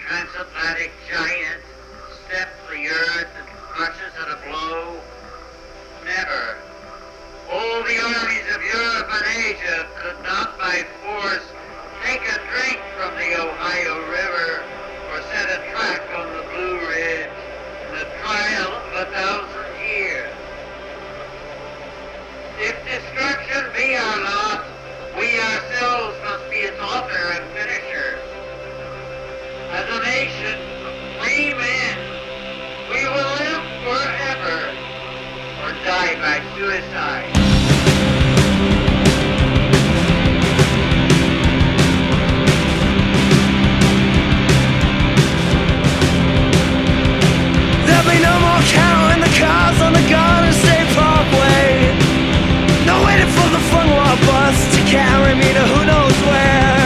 transatlantic giant steps the earth and crushes at a blow? Never. All the armies of Europe and Asia could not by force take a drink from the Ohio River or set a track on the Blue Ridge in the trial of 1,000 years. If destruction be our lot, we ourselves must be its author and finisher. As a nation of free men, we will live forever or die by suicide. There'll be no more counting the cars on the Garden State Parkway. No waiting for the front wall bus to carry me to who knows where.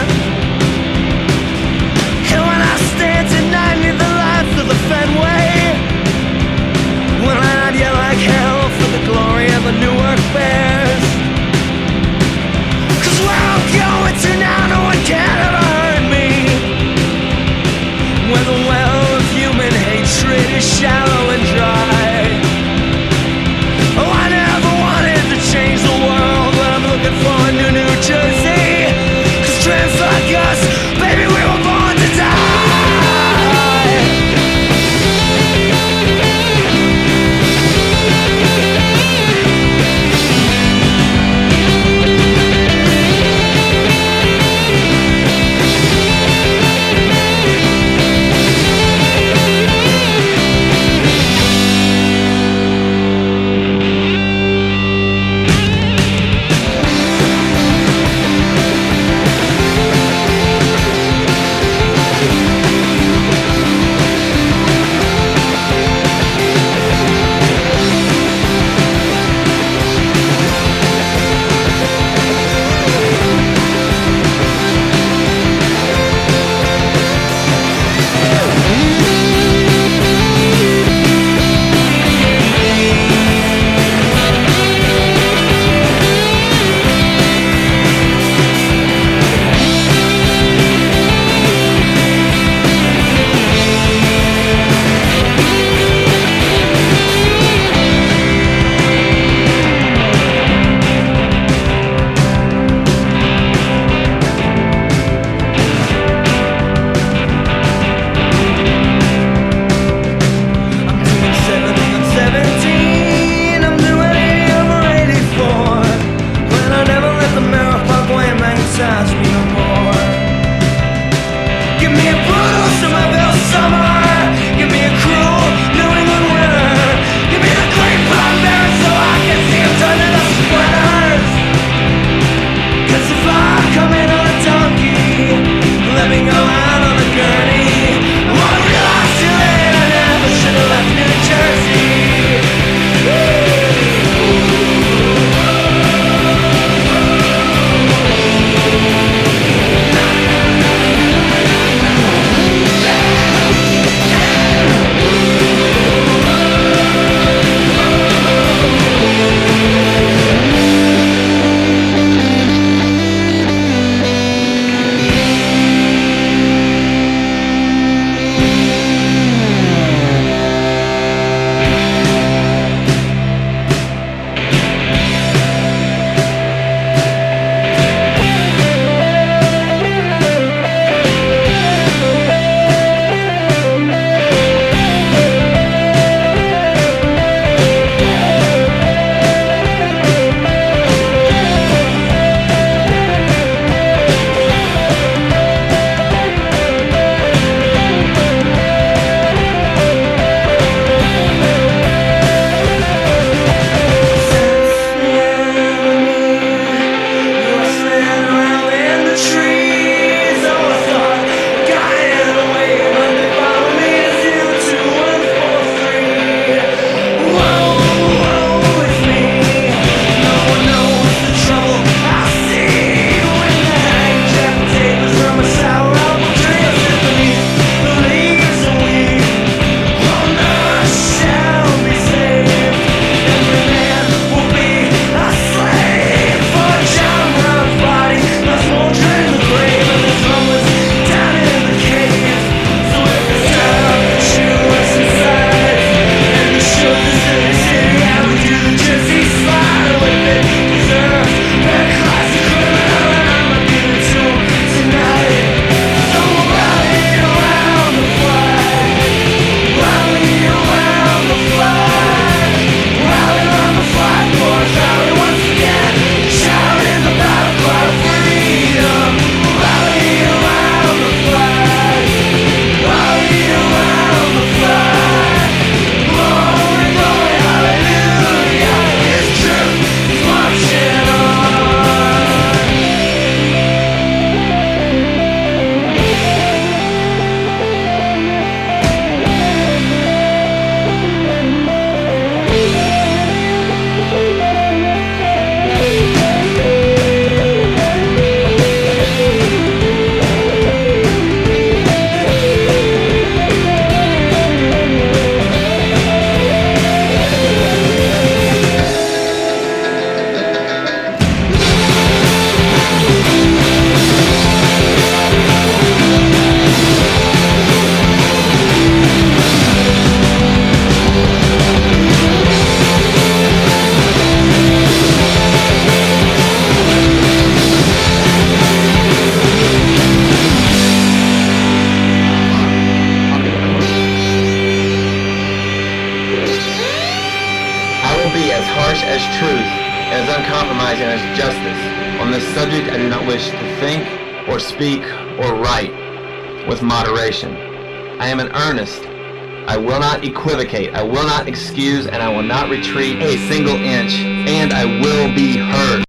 And when I stand tonight near the lights of the Fenway, will I not yell like hell for the glory of the Newark Bears? 'Cause where I'm going to now, no one can ever hurt me. Where the well of human hatred is shallow and dry. Oh, I never wanted to change the world, but I'm looking for a new New Jersey. and as uncompromising as justice. On this subject, I do not wish to think or speak or write with moderation. I am in earnest. I will not equivocate. I will not excuse, and I will not retreat a single inch, and I will be heard.